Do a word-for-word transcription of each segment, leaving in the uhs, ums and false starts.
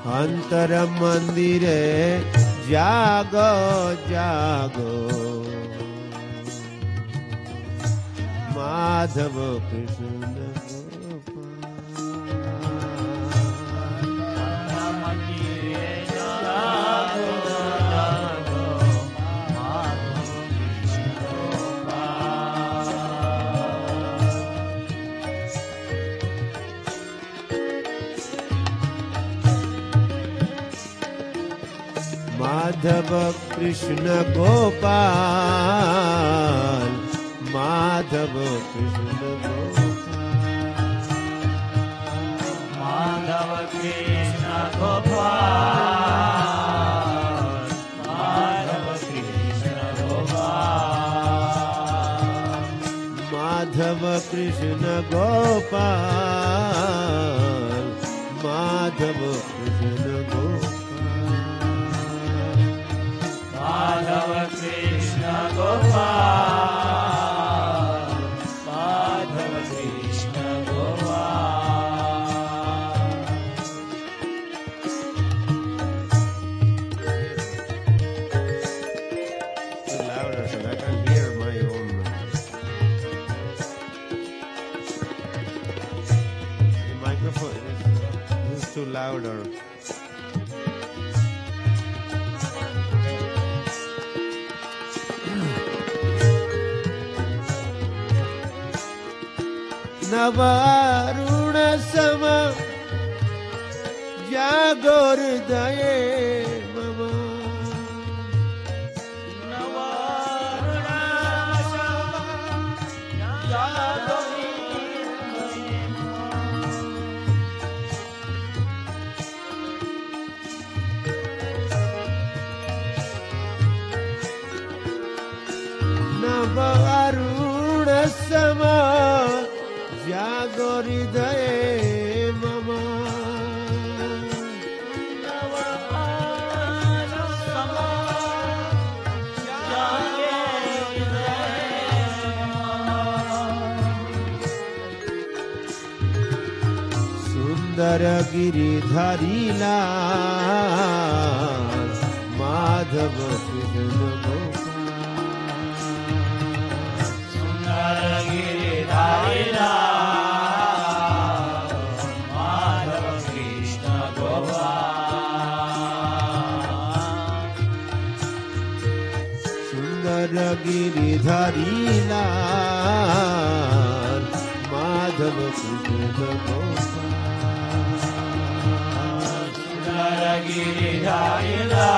अंतर मंदिरे जागो जागो Madhav Krishna Madhav Krishna Gopal Madhav Krishna Gopal Madhav Krishna Gopal Madhav Krishna Gopal Madhav Krishna Gopal Madhav Krishna Gopal Madhav Krishna Gopal Madhav Krishna Too louder so I can hear my own. The microphone is, is too louder. Navarun सम जागोर दये मम नवारुण सम जागोर नवारुण सम जागो हृदय मम सुंदर गिरिधारी लाल माधव कृष्ण गोपाल सुंदर गिरिधारी लाल माधव कृष्ण गोपाल सुंदर गिरिधारी लाल माधव कृष्ण गोपाल सुंदर गिरिधारी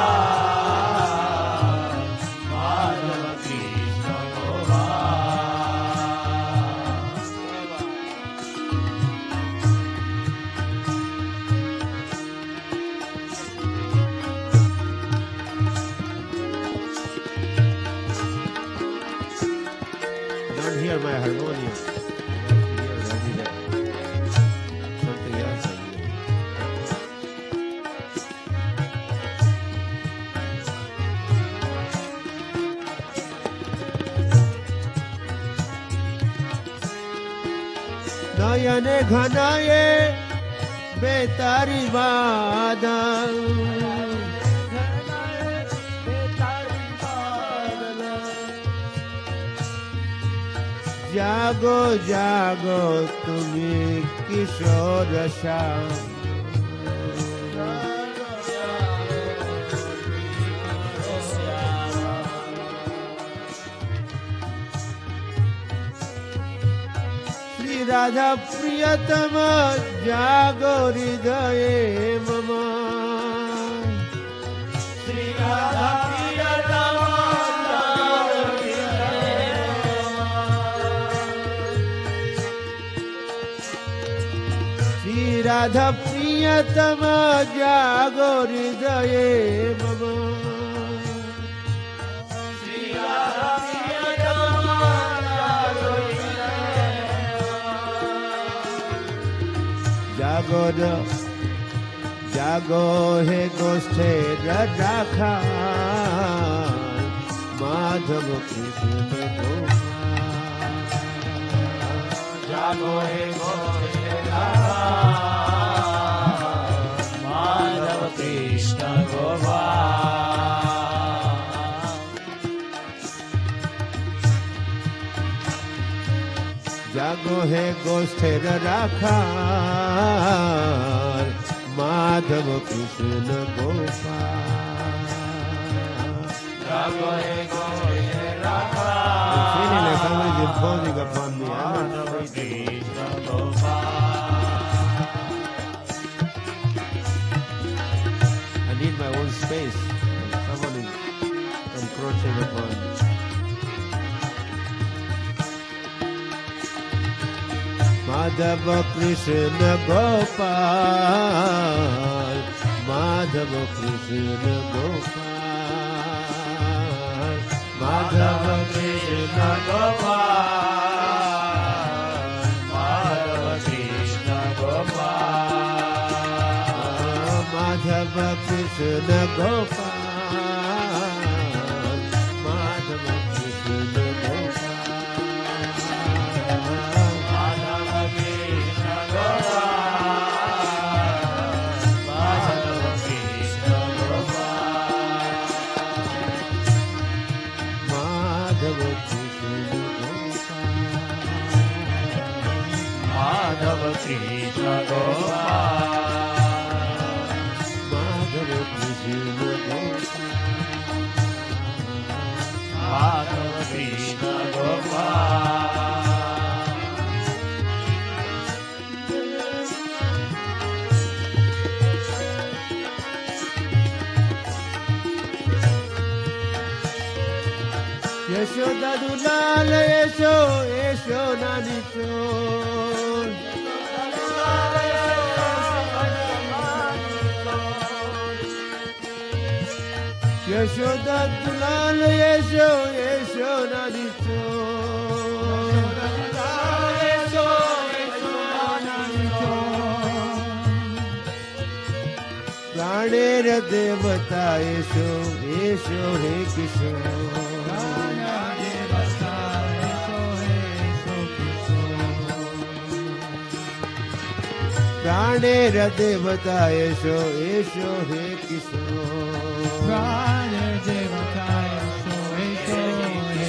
लाल Madhav Krishna Don't hear my harmonium. Hear every day. Something else I hear. नयने घनाये बेतारी बादल जागो जागो तुम्हें किशोर श्याम श्री राधा प्रियतम जागो हृदय मम श्री राधा प्रियतम राधा प्रियतम जागो हृदय मम श्री राधा प्रियतम जागो हृदय जागो जागो हे गोष्ठे राखा माधव कृष्ण गोपाल जागो हे गोष्ठे राखा माधव कृष्ण गोपाल। जागो है गोष्ठेर राखाल माधव कृष्ण गोपाल। जागो है गोष्ठेर Rakhal feeling like somebody is imposing upon me. Madhav Krishna Gopal. I need my own space. Someone is encroaching upon me. Madhav Krishna Gopal, Madhav Krishna Gopal, Madhav Krishna Gopal, Madhav Krishna Gopal, Madhav Krishna Gopal, Madhav Krishna Madhav Krishna Gopal, Madhav Krishna Gopal, Madhav Krishna Gopal, Yashoda Dulal Yasho Yasho Nani Chol Yashoda Dulal Yasho Yasho Nani Chol Praner Devata Yasho Yasho He Kishore प्राणेर देवता यशो यशो हे किशोर प्राणेर देवता यशो यशो हे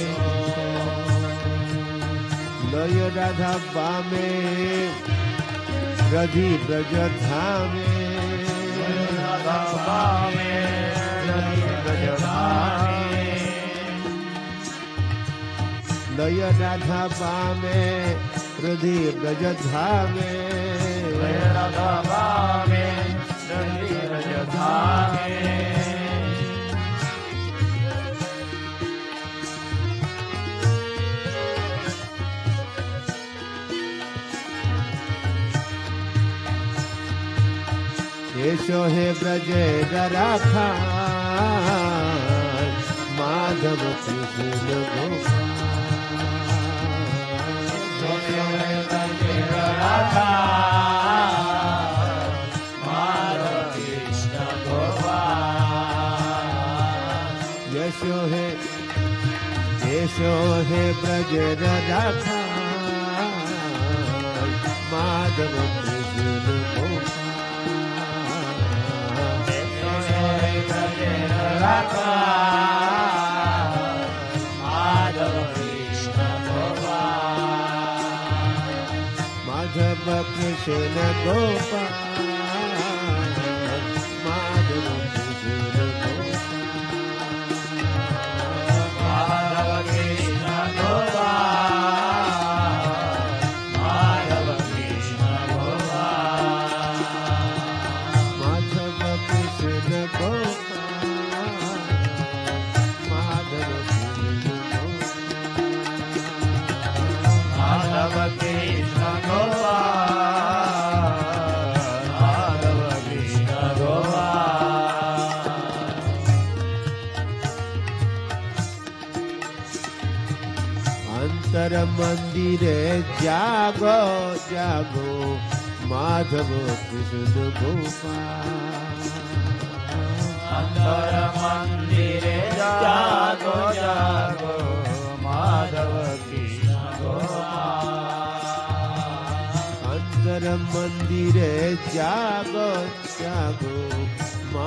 लय राधा बामे रधि ब्रज धामे राधा बामे रधि ब्रज धामे लय राधा बामे रधि ब्रज धामे राधा बामे रधि ब्रज धामे यशो हे ब्रज राखाल माधव कृष्ण गोपाल यशो हे ब्रज राखाल माधव कृष्ण गोपाल यशो हे यशो हे ब्रज राखाल माधव कृष्ण गोपाल माधव कृष्ण गोपाल माधव कृष्ण गोपाल माधव कृष्ण माधव कृष्ण गोपाल माधव कृष्ण गोपाल माधव कृष्ण गोपाल माधव माधव कृष्ण गोपाल माधव कृष्ण गोपाल अंतर मंदिरे जागो जागो माधव कृष्ण गोपाल अंतर मंदिरे जागो जागो माधव कृष्ण गोपाल अंतर मंदिरे जागो जागो